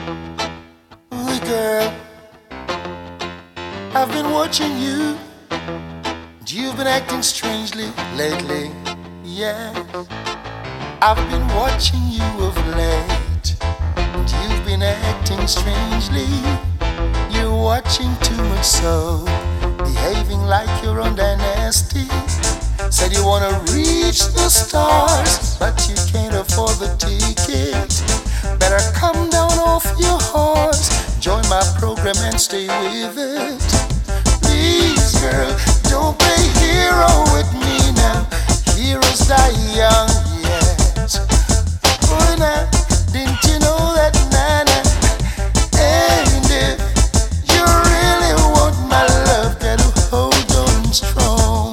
Ooh, girl, I've been watching you. You've been acting strangely lately. Yes, I've been watching you of late. You've been acting strangely. You're watching too much so, behaving like you're on Dynasty. Said you wanna reach the stars, but you can't afford the ticket. Better come down off your horse, join my program and stay with it. Please, girl, don't play hero with me now. Heroes die young, yes. Boy, now, didn't you know that, nana? And if you really want my love, gotta hold on strong.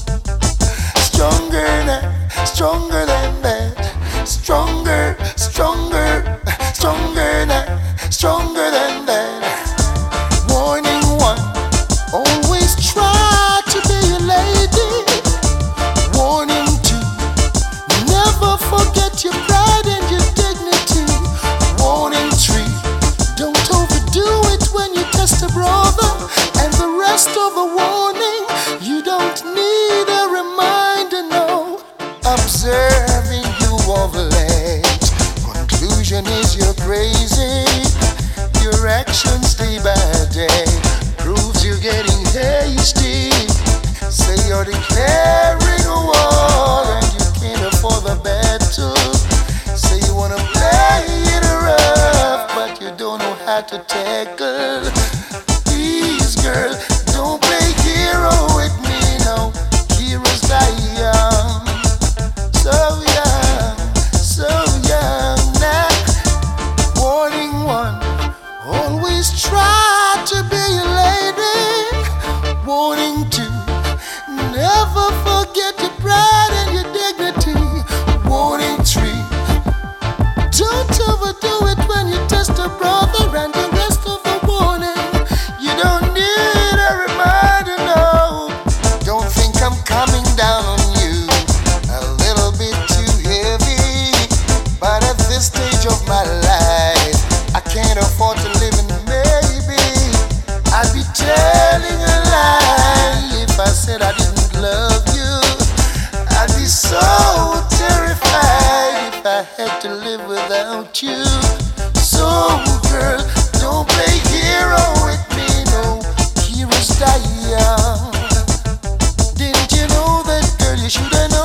Stronger now, stronger than that. Stronger, stronger, stronger now, stronger than that. Warning one, always try to be a lady. Warning two, never forget your pride and your dignity. Warning three, don't overdo it when you test a brother. And the rest of the warning, you don't need a reminder, no. Observing you of late, conclusion is you're crazy. Your actions day by day proves you're getting hasty. Say you're declaring a war and you can't afford the battle. Say you wanna play it rough, but you don't know how to tackle. Please, girl, don't play hero with me, no. Heroes die young, so young, so young now. Warning one, always try to be a lady. Warning two, never forget your pride and your dignity. Warning three, don't overdo it when you test a brother. And the rest of the warning, you don't need a reminder, no. Don't think I'm coming down on you a little bit too heavy, but at this stage of my life, I can't afford to live in maybe. I'd be telling a lie if I said I didn't love you. I'd be so terrified if I had to live without you. So, girl, don't play hero with me, no. Heroes die young. Didn't you know that, girl? You should have known.